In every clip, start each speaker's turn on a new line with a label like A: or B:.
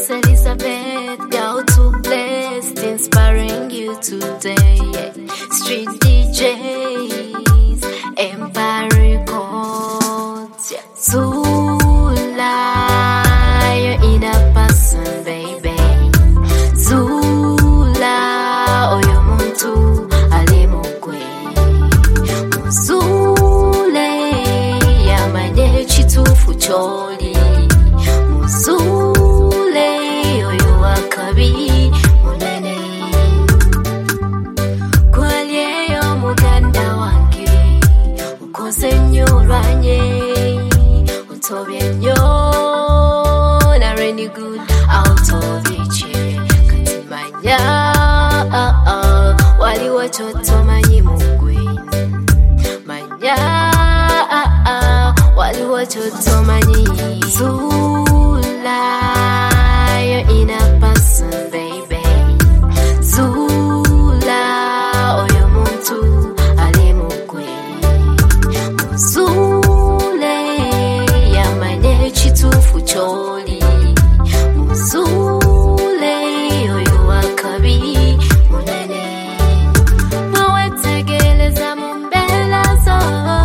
A: Miss Elizabeth, girl too blessed, inspiring you today. Yeah. Street DJs, Empire Records. Yeah. Zula, you're in a person, baby. Zula, oyo muntu ali mugwe. Muzule, yamanye chitufu choli. Muzule, oyo wakabi munene. Kwalyeyo muganda wange, ukoze nnyo olwanye. Utobye nnyo, na really good out of each year. Kati manya, waliwo chotomanyi mugwe. Manya, waliwo chotomanyi. Zula, you're in a person, baby. Zula, oyo muntu ali mugwe. Muzule, yamanye chitufu choli. Muzule, oyo wakabi munene. Nowetegeleza mumbela zo.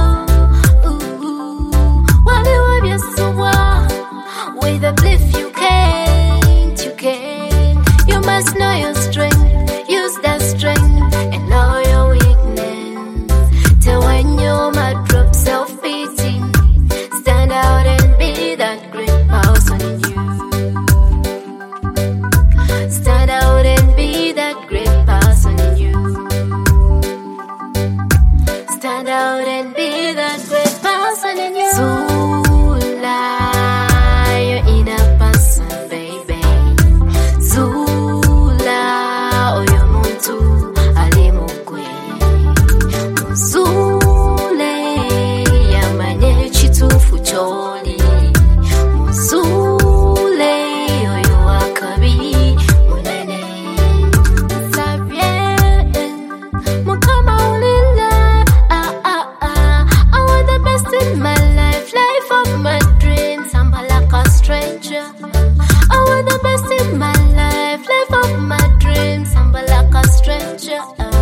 A: Waliwo byesubwa. With a belief you can't. You must know your strength. Use that strength and know your weakness. Till when your might drop self-pity, stand out and be that great person in you. Stand out and be that great person in you. Stand out and be that great person in you. Zula, you're in a person, baby. Zula, oyo muntu ali mugwe. Muzule, yamanye chitufu choli. Muzule, oyo wakabi munene. Sabye, mukama ulila. I want the best in my life, life of my dreams. I'm like a stranger. I want the best in my life, life of my dreams. I'm like a stranger.